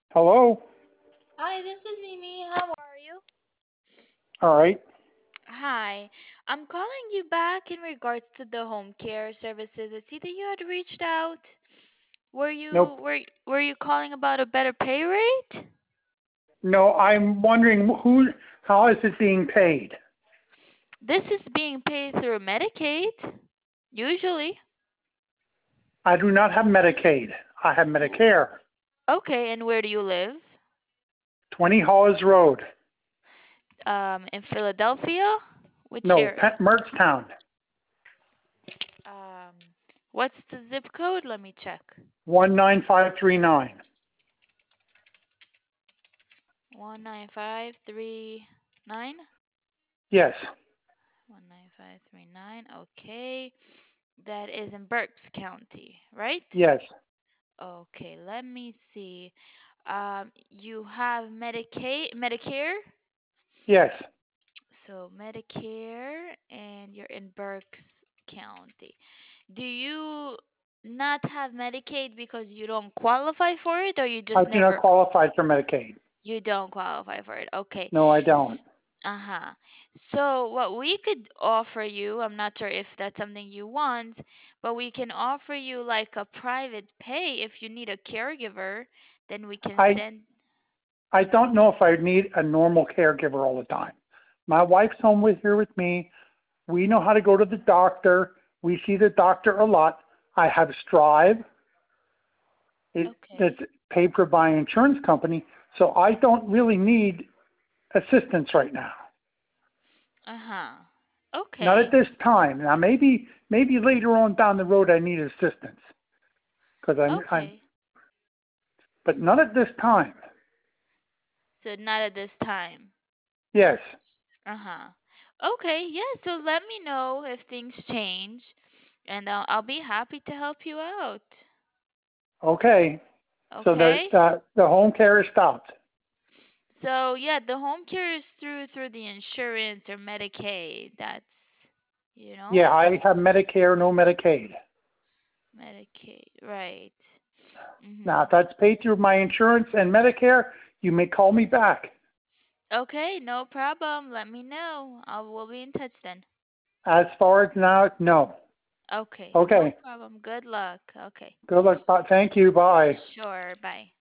Hello? Hi, this is Mimi. How are you? All right. Hi, I'm calling you back in regards to the home care services. I see that you had reached out. Were you Nope. were were you calling about a better pay rate? No, I'm wondering how is it being paid? This is being paid through Medicaid, usually. I do not have Medicaid. I have Medicare. Okay, and where do you live? 20 Hollis Road. In Philadelphia? Which No, area? Mertztown. Um, what's the zip code? Let me check. 19539. 19539. Yes. 19539. Okay. That is in Berks County, right? Yes. Okay, let me see. You have Medicare? Yes. So Medicare, and you're in Berks County. Do you not have Medicaid because you don't qualify for it, or you I just do not never, qualify for Medicaid. you don't qualify for it? Okay. No, I don't. Uh-huh. So what we could offer you, I'm not sure if that's something you want, but we can offer you like a private pay if you need a caregiver, then we can I send. I don't know if I need a normal caregiver all the time. My wife's home here with me. We know how to go to the doctor. We see the doctor a lot. I have Strive. That's Okay. paid for by an insurance company, so I don't really need assistance right now. Uh-huh. Not Okay. at this time. Now maybe later on down the road I need assistance because I'm Okay. but not at this time. So not at this time. Yes. Uh-huh. Okay, yeah, so let me know if things change, and I'll be happy to help you out. Okay. So Okay? the home care is stopped. So yeah, the home care is through the insurance or Medicaid. That's, you know, Yeah, I have Medicare, no Medicaid. Medicaid, right? Now Mhm. if that's paid through my insurance and Medicare, you may call me back. Okay, no problem. Let me know. We'll be in touch then. As far as now, no. Okay, no Okay. problem. Good luck. Okay. Good luck. Thank you. Bye. Sure. Bye.